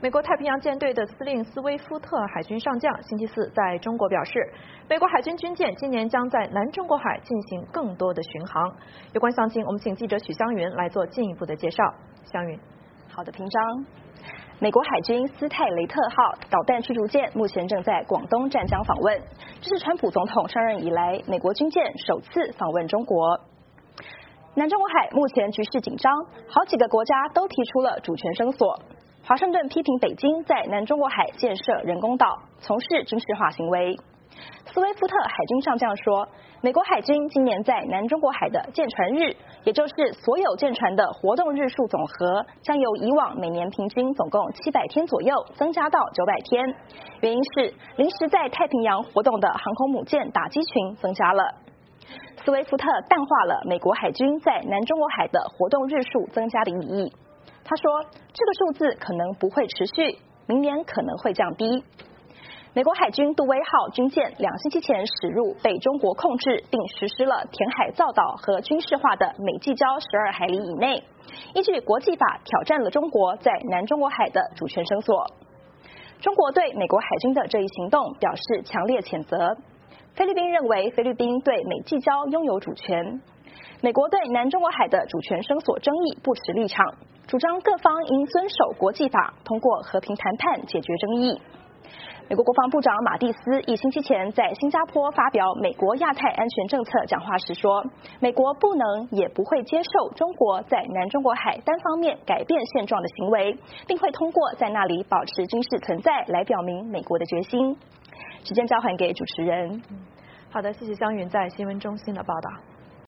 美国太平洋舰队的司令斯威夫特海军上将星期四在中国表示，美国海军军舰今年将在南中国海进行更多的巡航。有关详情，我们请记者许湘云来做进一步的介绍。湘云， 好的，平章。美国海军斯泰雷特号导弹驱逐舰目前正在广东湛江访问，这是川普总统上任以来美国军舰首次访问中国。南中国海目前局势紧张，好几个国家都提出了主权声索。华盛顿批评北京在南中国海建设人工岛，从事军事化行为。斯威夫特海军上将说，美国海军今年在南中国海的舰船日，也就是所有舰船的活动日数总和，将由以往每年平均总共700天左右，增加到900天。原因是临时在太平洋活动的航空母舰打击群增加了。斯威夫特淡化了美国海军在南中国海的活动日数增加的意义。他说，这个数字可能不会持续，明年可能会降低。美国海军杜威号军舰2星期前驶入被中国控制并实施了填海造岛和军事化的美济礁12海里以内，依据国际法挑战了中国在南中国海的主权声索。中国对美国海军的这一行动表示强烈谴责。菲律宾认为菲律宾对美济礁拥有主权。美国对南中国海的主权声索争议不持立场，主张各方应遵守国际法，通过和平谈判解决争议。美国国防部长马蒂斯1星期前在新加坡发表美国亚太安全政策讲话时说，美国不能也不会接受中国在南中国海单方面改变现状的行为，并会通过在那里保持军事存在来表明美国的决心。时间交还给主持人。 好的，谢谢湘云在新闻中心的报道。